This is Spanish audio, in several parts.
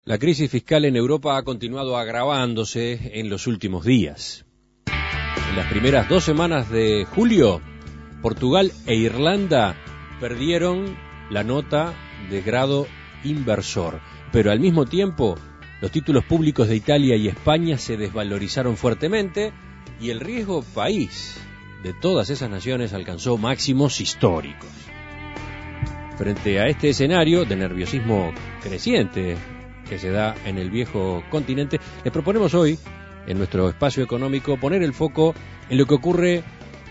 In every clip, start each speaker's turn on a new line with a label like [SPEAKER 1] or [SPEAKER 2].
[SPEAKER 1] La crisis fiscal en Europa ha continuado agravándose en los últimos días. En las primeras 2 semanas de julio, Portugal e Irlanda perdieron la nota de grado inversor, pero al mismo tiempo los títulos públicos de Italia y España se desvalorizaron fuertemente y el riesgo país de todas esas naciones alcanzó máximos históricos. Frente a este escenario de nerviosismo creciente que se da en el viejo continente, les proponemos hoy, en nuestro espacio económico, poner el foco en lo que ocurre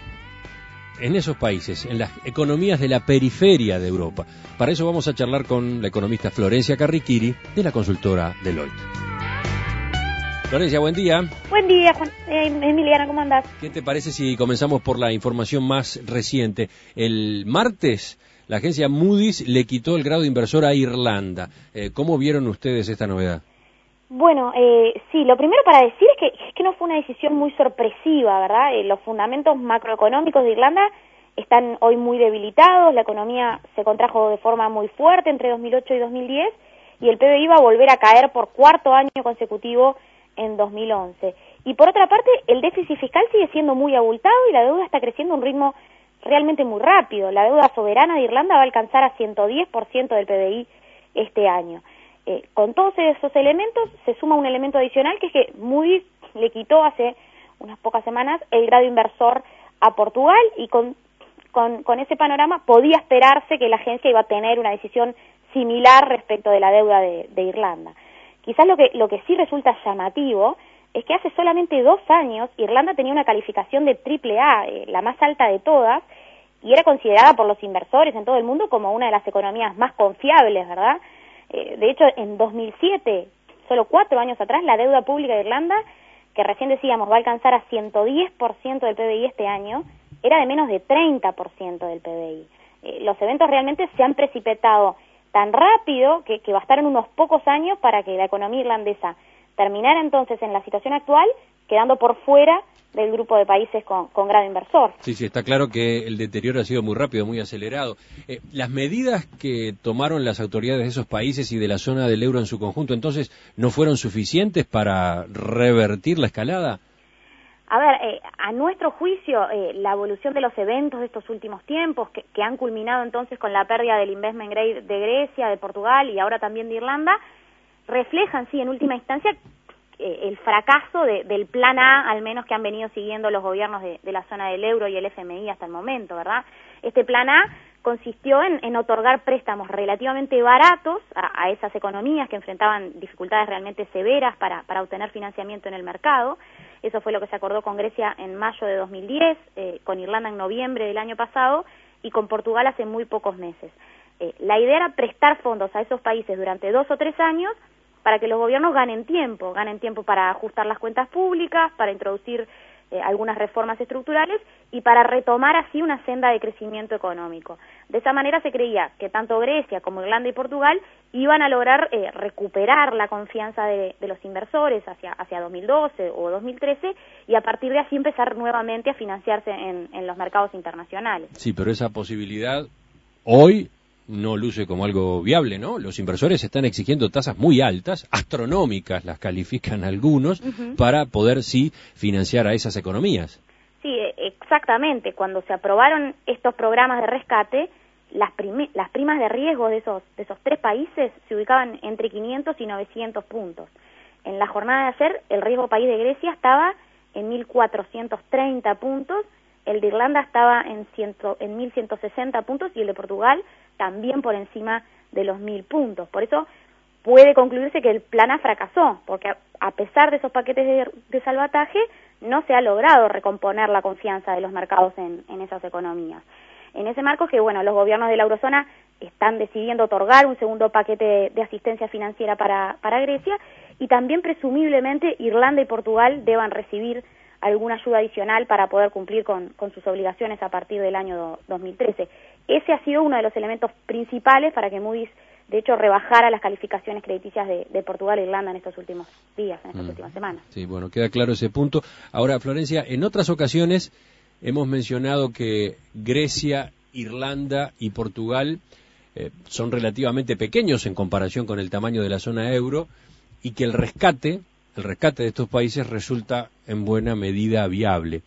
[SPEAKER 1] en esos países, en las economías de la periferia de Europa. Para eso vamos a charlar con la economista Florencia Carriquiri, de la consultora Deloitte. Florencia, buen día.
[SPEAKER 2] Buen día, Juan. Emiliana, ¿cómo andás?
[SPEAKER 1] ¿Qué te parece si comenzamos por la información más reciente? El martes, la agencia Moody's le quitó el grado de inversor a Irlanda. ¿Cómo vieron ustedes esta novedad?
[SPEAKER 2] Bueno, sí, lo primero para decir es que no fue una decisión muy sorpresiva, ¿verdad? Los fundamentos macroeconómicos de Irlanda están hoy muy debilitados, la economía se contrajo de forma muy fuerte entre 2008 y 2010 y el PBI va a volver a caer por 4º año consecutivo en 2011. Y por otra parte, el déficit fiscal sigue siendo muy abultado y la deuda está creciendo a un ritmo realmente muy rápido. La deuda soberana de Irlanda va a alcanzar a 110% del PBI este año. Con todos esos elementos se suma un elemento adicional, que es que Moody's le quitó hace unas pocas semanas el grado inversor a Portugal y con ese panorama podía esperarse que la agencia iba a tener una decisión similar respecto de la deuda de Irlanda. Quizás lo que sí resulta llamativo es que hace solamente 2 años Irlanda tenía una calificación de AAA, la más alta de todas, y era considerada por los inversores en todo el mundo como una de las economías más confiables, ¿verdad? De hecho, en 2007, solo 4 años atrás, la deuda pública de Irlanda, que recién decíamos va a alcanzar a 110% del PBI este año, era de menos de 30% del PBI. Los eventos realmente se han precipitado tan rápido que bastaron unos pocos años para que la economía irlandesa terminara entonces en la situación actual, quedando por fuera del grupo de países con grado inversor.
[SPEAKER 1] Sí, está claro que el deterioro ha sido muy rápido, muy acelerado. Las medidas que tomaron las autoridades de esos países y de la zona del euro en su conjunto, entonces, ¿no fueron suficientes para revertir la escalada?
[SPEAKER 2] A ver, a nuestro juicio, la evolución de los eventos de estos últimos tiempos, que han culminado entonces con la pérdida del investment grade de Grecia, de Portugal y ahora también de Irlanda, reflejan, sí, en última instancia, el fracaso del plan A, al menos que han venido siguiendo los gobiernos de la zona del euro y el FMI hasta el momento, ¿verdad? Este plan A consistió en otorgar préstamos relativamente baratos a esas economías que enfrentaban dificultades realmente severas para obtener financiamiento en el mercado. Eso fue lo que se acordó con Grecia en mayo de 2010, con Irlanda en noviembre del año pasado y con Portugal hace muy pocos meses. La idea era prestar fondos a esos países durante 2 o 3 años para que los gobiernos ganen tiempo para ajustar las cuentas públicas, para introducir algunas reformas estructurales y para retomar así una senda de crecimiento económico. De esa manera se creía que tanto Grecia como Irlanda y Portugal iban a lograr recuperar la confianza de los inversores hacia 2012 o 2013 y a partir de así empezar nuevamente a financiarse en los mercados internacionales.
[SPEAKER 1] Sí, pero esa posibilidad hoy no luce como algo viable, ¿no? Los inversores están exigiendo tasas muy altas, astronómicas, las califican algunos, para poder, sí, financiar a esas economías.
[SPEAKER 2] Sí, exactamente. Cuando se aprobaron estos programas de rescate, las primas de riesgo de esos 3 países se ubicaban entre 500 y 900 puntos. En la jornada de ayer, el riesgo país de Grecia estaba en 1.430 puntos, el de Irlanda estaba en 1.160 puntos y el de Portugal también por encima de los 1.000 puntos. Por eso puede concluirse que el plan A fracasó, porque a pesar de esos paquetes de salvataje, no se ha logrado recomponer la confianza de los mercados en esas economías. En ese marco es que, bueno, los gobiernos de la eurozona están decidiendo otorgar un segundo paquete de asistencia financiera para Grecia y también presumiblemente Irlanda y Portugal deban recibir alguna ayuda adicional para poder cumplir con sus obligaciones a partir del año 2013. Ese ha sido uno de los elementos principales para que Moody's, de hecho, rebajara las calificaciones crediticias de Portugal e Irlanda en estos últimos días, en estas últimas semanas.
[SPEAKER 1] Sí, bueno, queda claro ese punto. Ahora, Florencia, en otras ocasiones hemos mencionado que Grecia, Irlanda y Portugal son relativamente pequeños en comparación con el tamaño de la zona euro, y que el rescate de estos países resulta en buena medida viable.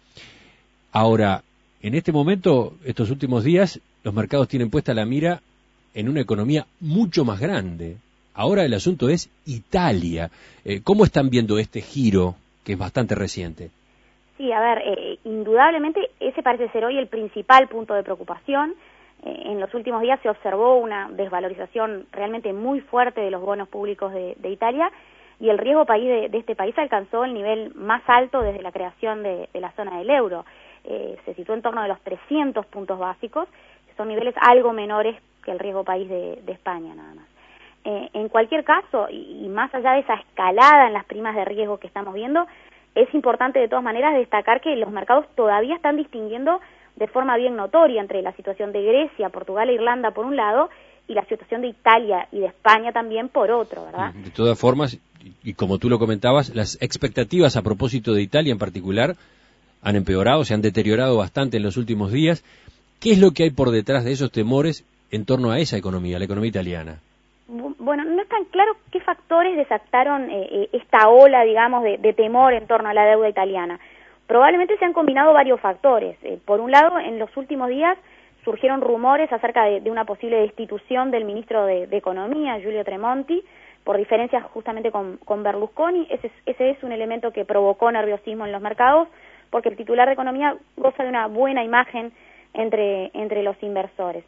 [SPEAKER 1] Ahora, en este momento, estos últimos días, los mercados tienen puesta la mira en una economía mucho más grande. Ahora el asunto es Italia. ¿Cómo están viendo este giro, que es bastante reciente?
[SPEAKER 2] Sí, a ver, indudablemente ese parece ser hoy el principal punto de preocupación. En los últimos días se observó una desvalorización realmente muy fuerte de los bonos públicos de Italia, y el riesgo de este país alcanzó el nivel más alto desde la creación de la zona del euro. Se situó en torno de los 300 puntos básicos, que son niveles algo menores que el riesgo país de España nada más. En cualquier caso, y más allá de esa escalada en las primas de riesgo que estamos viendo, es importante de todas maneras destacar que los mercados todavía están distinguiendo de forma bien notoria entre la situación de Grecia, Portugal e Irlanda por un lado, y la situación de Italia y de España también por otro, ¿verdad?
[SPEAKER 1] De todas formas, y como tú lo comentabas, las expectativas a propósito de Italia en particular han empeorado, se han deteriorado bastante en los últimos días. ¿Qué es lo que hay por detrás de esos temores en torno a esa economía, la economía italiana?
[SPEAKER 2] Bueno, no es tan claro qué factores desataron esta ola, digamos, de temor en torno a la deuda italiana. Probablemente se han combinado varios factores. Por un lado, en los últimos días surgieron rumores acerca de una posible destitución del ministro de Economía, Giulio Tremonti, por diferencias justamente con Berlusconi. Ese es un elemento que provocó nerviosismo en los mercados, porque el titular de Economía goza de una buena imagen entre los inversores.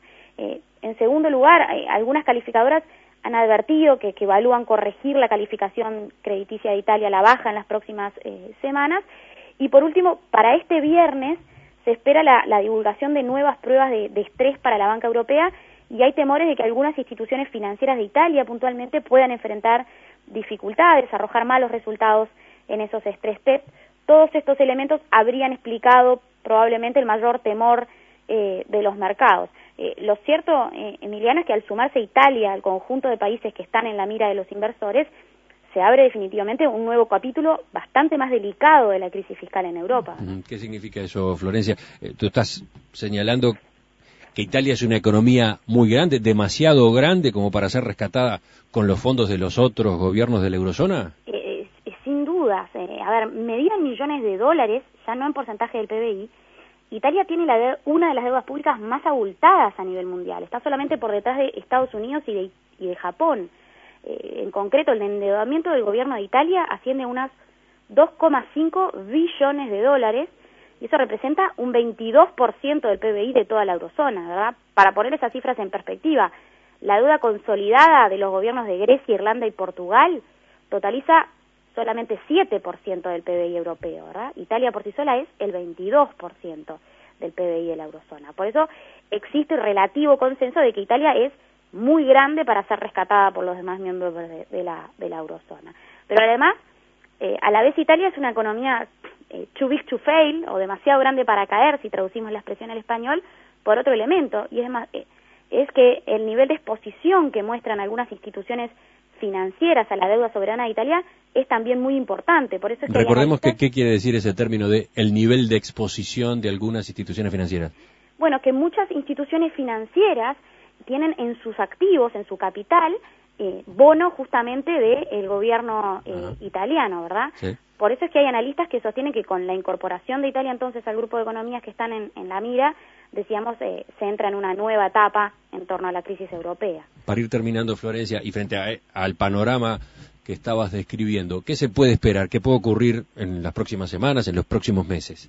[SPEAKER 2] En segundo lugar, algunas calificadoras han advertido que evalúan corregir la calificación crediticia de Italia a la baja en las próximas semanas. Y por último, para este viernes se espera la divulgación de nuevas pruebas de estrés para la banca europea, y hay temores de que algunas instituciones financieras de Italia puntualmente puedan enfrentar dificultades, arrojar malos resultados en esos estrés test. Todos estos elementos habrían explicado probablemente el mayor temor de los mercados. Lo cierto, Emiliano, es que al sumarse Italia al conjunto de países que están en la mira de los inversores, se abre definitivamente un nuevo capítulo bastante más delicado de la crisis fiscal en Europa.
[SPEAKER 1] ¿Qué significa eso, Florencia? Tú estás señalando que Italia es una economía muy grande, demasiado grande como para ser rescatada con los fondos de los otros gobiernos de la eurozona.
[SPEAKER 2] Sin dudas. A ver, medida en millones de dólares, ya no en porcentaje del PBI, Italia tiene una de las deudas públicas más abultadas a nivel mundial. Está solamente por detrás de Estados Unidos y de Japón. En concreto, el endeudamiento del gobierno de Italia asciende a unas 2,5 billones de dólares, y eso representa un 22% del PBI de toda la eurozona, ¿verdad? Para poner esas cifras en perspectiva, la deuda consolidada de los gobiernos de Grecia, Irlanda y Portugal totaliza solamente 7% del PBI europeo, ¿verdad? Italia por sí sola es el 22% del PBI de la eurozona. Por eso existe relativo consenso de que Italia es muy grande para ser rescatada por los demás miembros de la eurozona. Pero además, a la vez Italia es una economía too big to fail, o demasiado grande para caer, si traducimos la expresión al español, por otro elemento, y es que el nivel de exposición que muestran algunas instituciones financieras a la deuda soberana de Italia es también muy importante. Por eso es que
[SPEAKER 1] recordemos que qué quiere decir ese término de el nivel de exposición de algunas instituciones financieras.
[SPEAKER 2] Bueno, que muchas instituciones financieras tienen en sus activos, en su capital, bono justamente del gobierno italiano, ¿verdad? Sí. Por eso es que hay analistas que sostienen que con la incorporación de Italia entonces al grupo de economías que están en la mira, decíamos, se entra en una nueva etapa en torno a la crisis europea.
[SPEAKER 1] Para ir terminando, Florencia, y frente al panorama que estabas describiendo, ¿qué se puede esperar? ¿Qué puede ocurrir en las próximas semanas, en los próximos meses?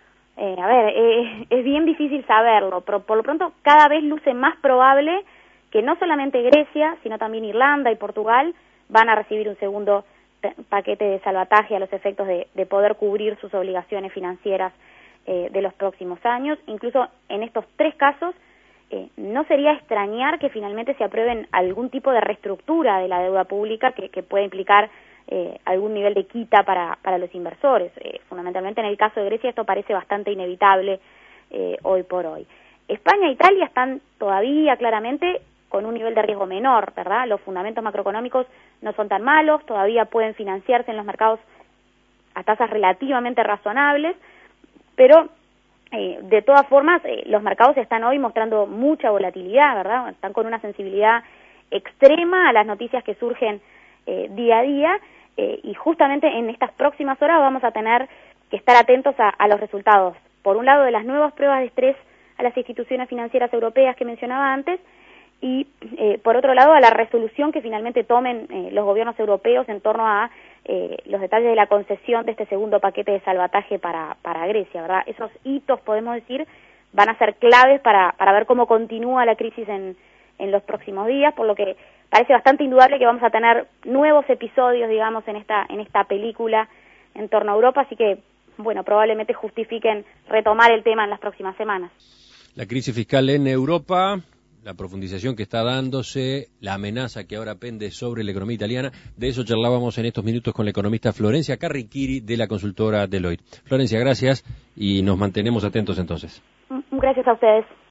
[SPEAKER 2] Es bien difícil saberlo, pero por lo pronto cada vez luce más probable que no solamente Grecia, sino también Irlanda y Portugal van a recibir un segundo paquete de salvataje a los efectos de poder cubrir sus obligaciones financieras de los próximos años. Incluso en estos tres casos no sería extrañar que finalmente se aprueben algún tipo de reestructura de la deuda pública que pueda implicar algún nivel de quita para los inversores. Fundamentalmente en el caso de Grecia esto parece bastante inevitable hoy por hoy. España e Italia están todavía claramente con un nivel de riesgo menor, ¿verdad? Los fundamentos macroeconómicos no son tan malos, todavía pueden financiarse en los mercados a tasas relativamente razonables, pero De todas formas, los mercados están hoy mostrando mucha volatilidad, ¿verdad? Están con una sensibilidad extrema a las noticias que surgen día a día, y justamente en estas próximas horas vamos a tener que estar atentos a los resultados, por un lado, de las nuevas pruebas de estrés a las instituciones financieras europeas que mencionaba antes, y por otro lado a la resolución que finalmente tomen los gobiernos europeos en torno a los detalles de la concesión de este segundo paquete de salvataje para Grecia, ¿verdad? Esos hitos, podemos decir, van a ser claves para ver cómo continúa la crisis en los próximos días, por lo que parece bastante indudable que vamos a tener nuevos episodios, digamos, en esta película en torno a Europa, así que, bueno, probablemente justifiquen retomar el tema en las próximas semanas.
[SPEAKER 1] La crisis fiscal en Europa, la profundización que está dándose, la amenaza que ahora pende sobre la economía italiana, de eso charlábamos en estos minutos con la economista Florencia Carriquiri de la consultora Deloitte. Florencia, gracias y nos mantenemos atentos entonces.
[SPEAKER 2] Gracias a ustedes.